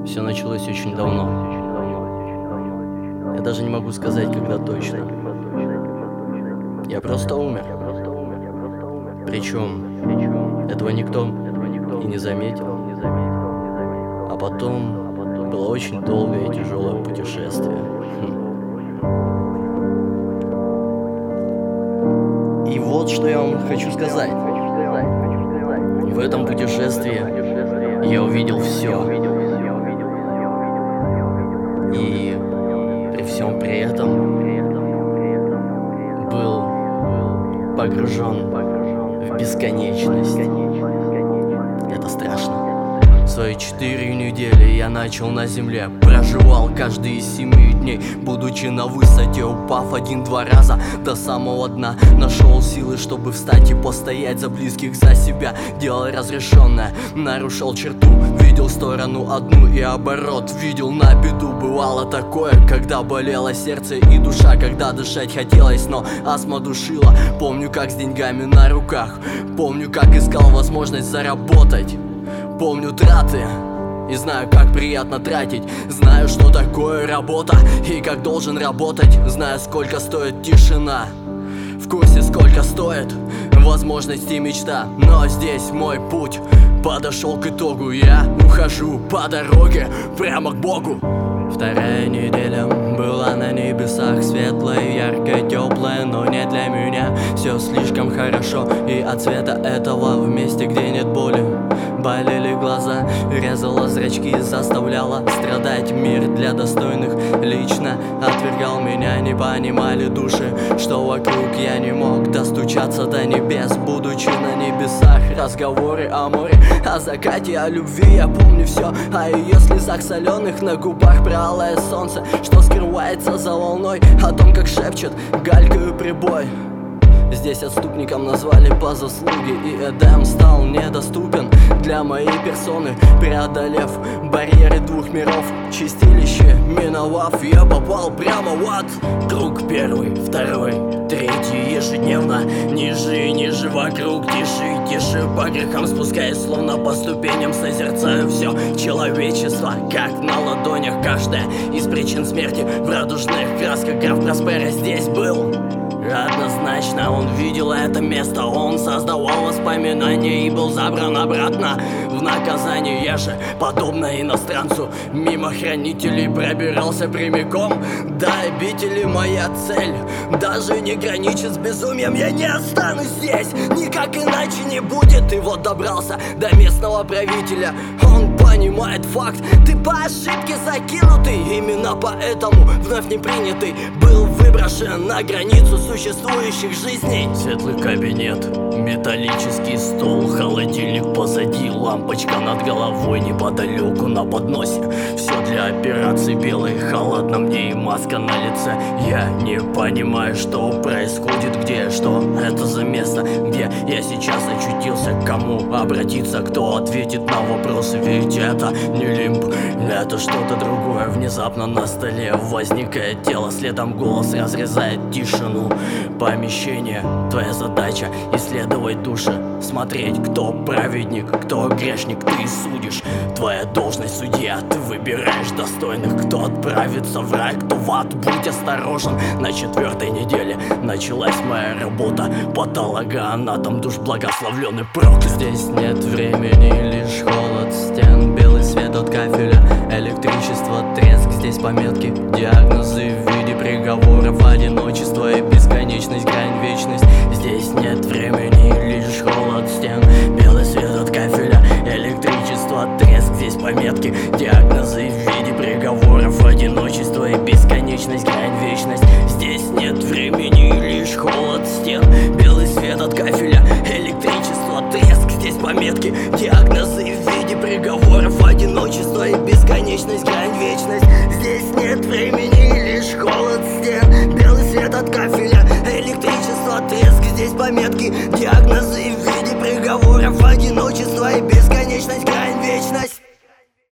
Все началось очень давно. Я даже не могу сказать, когда точно. Я просто умер. Причем этого никто и не заметил. А потом было очень долгое и тяжелое путешествие. И вот что я вам хочу сказать. В этом путешествии я увидел все. И при всем при этом был погружен в бесконечность. Это страшно. Свои 4 недели я начал на земле. Проживал каждый из 7 дней, будучи на высоте, упав 1-2 раза до самого дна. Нашел силы, чтобы встать и постоять за близких, за себя. Дело разрешенное, нарушил черту. Видел сторону одну и оборот, видел на беду. Бывало такое, когда болело сердце и душа, когда дышать хотелось, но астма душила. Помню, как с деньгами на руках, помню, как искал возможность заработать. Помню траты и знаю, как приятно тратить. Знаю, что такое работа и как должен работать. Знаю, сколько стоит тишина, в курсе, сколько стоит возможность и мечта. Но здесь мой путь подошел к итогу. Я ухожу по дороге прямо к Богу. 2-я неделя была на небесах, светлая, яркая, теплая, но не для меня. Все слишком хорошо, и от цвета этого в месте, где нет боли, болели глаза, резала зрачки, заставляла страдать. Мир для достойных лично отвергал меня. Не понимали души, что вокруг я не мог достучаться до небес. Будучи на небесах, разговоры о море, о закате, о любви я помню все. О ее слезах соленых на губах, про алое солнце, что скрывается за волной, о том, как шепчет галькою прибой. Здесь отступником назвали по заслуге, и Эдем стал недоступен для моей персоны. Преодолев барьеры 2 миров, чистилище миновав, я попал прямо в ад. Круг 1, 2, 3 ежедневно, ниже и ниже вокруг, тише и тише. По грехам спускаясь, словно по ступеням, созерцаю все человечество, как на ладонях. Каждая из причин смерти в радужных красках. Граф Проспера здесь был. Однозначно он видел это место, он создавал воспоминания и был забран обратно в наказание. Я же, подобно иностранцу, мимо хранителей пробирался прямиком до обители. Моя цель даже не граничит с безумием. Я не останусь здесь, никак иначе не будет. И вот добрался до местного правителя. Он понимает факт, ты по ошибке закинутый. Именно поэтому вновь не принятый был выброшен на границу существующих жизней. Светлый кабинет, металлический стол, холодильник позади, лампочка над головой неподалеку на подносе. Все для операции, белый халат на мне и маска на лице. Я не понимаю, что происходит, где, что это за место, где я сейчас очутился. К кому обратиться, кто ответит на вопросы, ведь это не лимб, это что-то другое. Внезапно на столе возникает тело, следом голос разрезает тишину помещения. Твоя задача — исследовать души, смотреть, кто праведник, кто грешник, ты судишь. Твоя должность — судья, ты выбираешь достойных, кто отправится в рай, кто в ад. Будь осторожен. На 4-й неделе началась моя работа, патологоанатом, душ благословленный проклят. Здесь нет времени, лишь холод стен, белый свет от кафеля, электричество, треск. Здесь пометки, диагнозы в виде приговоров, одиночество и бесконечность, грань, вечность. Здесь нет времени, лишь холод стен, белый свет от кафеля, электричество, треск. Здесь пометки, диагнозы в виде приговоров, одиночество и бесконечность, грань, вечность. Здесь нет времени, лишь холод стен, белый свет от кафеля, электричество, треск. Здесь пометки, диагнозы в виде приговоров, одиночество и бесконечность, грань, вечность. Здесь нет времени, лишь холод стен, белый свет от кафеля, электричество, треск. Здесь пометки, диагнозы